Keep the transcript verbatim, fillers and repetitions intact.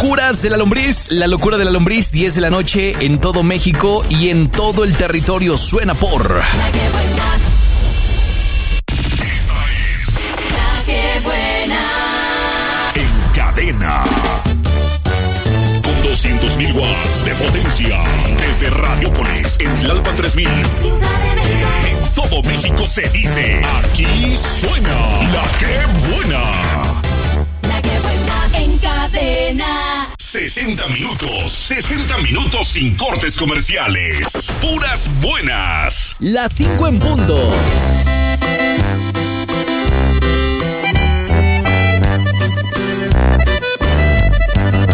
locuras de la lombriz, la locura de la lombriz, diez de la noche en todo México y en todo el territorio. Suena por... La que buena. Esta es La que buena. En Cadena. Con doscientos mil watts de potencia. Desde Radiopolis en Tlalpan tres mil. Ciudad de México. En todo México se dice, aquí suena La que buena. La que buena. En Cadena. sesenta minutos, sesenta minutos sin cortes comerciales. Puras buenas. Las cinco en punto.